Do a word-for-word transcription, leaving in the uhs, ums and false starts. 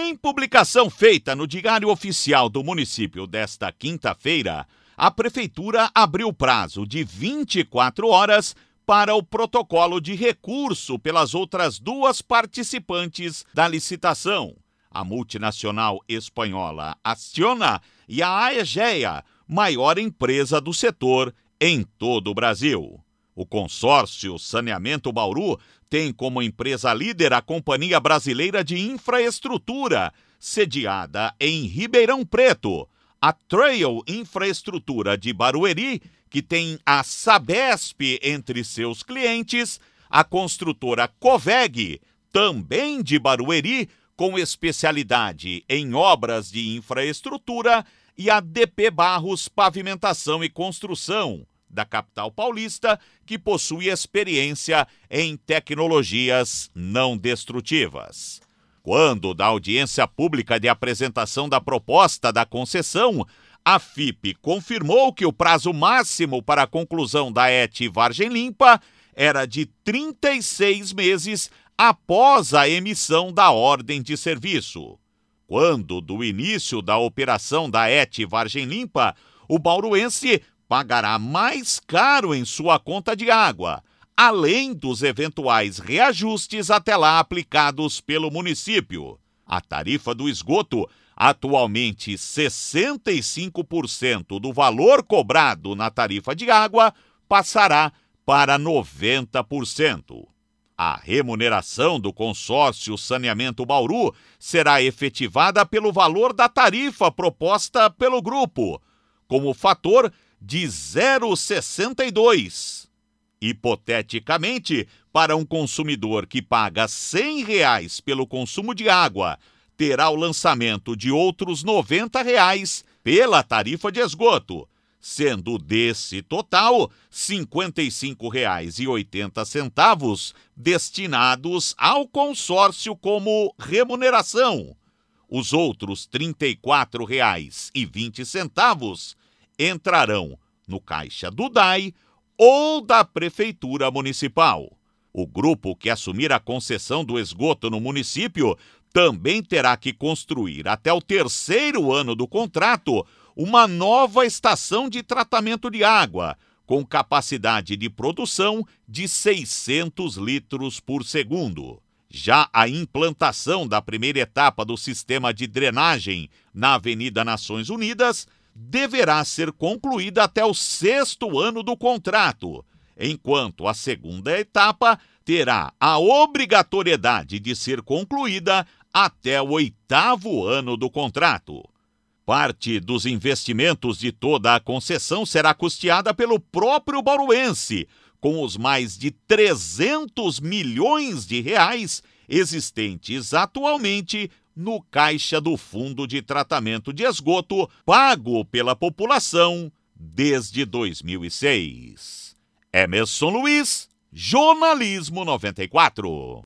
Em publicação feita no Diário Oficial do Município desta quinta-feira, a Prefeitura abriu prazo de vinte e quatro horas para o protocolo de recurso pelas outras duas participantes da licitação, a multinacional espanhola Acciona e a Aegea, maior empresa do setor em todo o Brasil. O consórcio Saneamento Bauru tem como empresa líder a Companhia Brasileira de Infraestrutura, sediada em Ribeirão Preto, a Trail Infraestrutura de Barueri, que tem a Sabesp entre seus clientes, a construtora Coveg, também de Barueri, com especialidade em obras de infraestrutura, e a D P Barros Pavimentação e Construção, da capital paulista, que possui experiência em tecnologias não destrutivas. Quando da audiência pública de apresentação da proposta da concessão, a F I P confirmou que o prazo máximo para a conclusão da E T Vargem Limpa era de trinta e seis meses após a emissão da ordem de serviço. Quando do início da operação da E T Vargem Limpa, o bauruense pagará mais caro em sua conta de água, além dos eventuais reajustes até lá aplicados pelo município. A tarifa do esgoto, atualmente sessenta e cinco por cento do valor cobrado na tarifa de água, passará para noventa por cento. A remuneração do consórcio Saneamento Bauru será efetivada pelo valor da tarifa proposta pelo grupo, como fator de zero vírgula sessenta e dois. Hipoteticamente, para um consumidor que paga cem reais pelo consumo de água, terá o lançamento de outros noventa reais pela tarifa de esgoto, sendo desse total cinquenta e cinco reais e oitenta centavos destinados ao consórcio como remuneração. Os outros trinta e quatro reais e vinte centavos entrarão no caixa do D A I ou da Prefeitura Municipal. O grupo que assumir a concessão do esgoto no município também terá que construir, até o terceiro ano do contrato, uma nova estação de tratamento de água, com capacidade de produção de seiscentos litros por segundo. Já a implantação da primeira etapa do sistema de drenagem na Avenida Nações Unidas deverá ser concluída até o sexto ano do contrato, enquanto a segunda etapa terá a obrigatoriedade de ser concluída até o oitavo ano do contrato. Parte dos investimentos de toda a concessão será custeada pelo próprio bauruense, com os mais de trezentos milhões de reais existentes atualmente no caixa do Fundo de Tratamento de Esgoto, pago pela população desde dois mil e seis. Emerson Luiz, Jornalismo noventa e quatro.